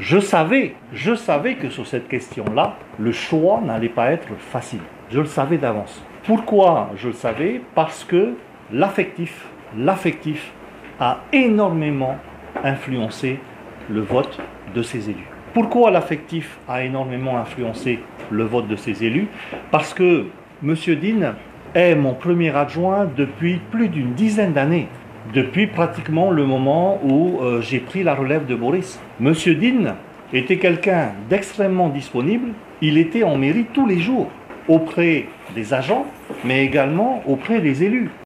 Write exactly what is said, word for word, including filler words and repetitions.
Je savais, je savais que sur cette question-là, le choix n'allait pas être facile. Je le savais d'avance. Pourquoi je le savais? Parce que l'affectif, l'affectif a énormément influencé le vote de ces élus. Pourquoi l'affectif a énormément influencé le vote de ces élus? Parce que M. Dean est mon premier adjoint depuis plus d'une dizaine d'années. Depuis pratiquement le moment où euh, j'ai pris la relève de Boris. M. Dean était quelqu'un d'extrêmement disponible. Il était en mairie tous les jours, auprès des agents, mais également auprès des élus.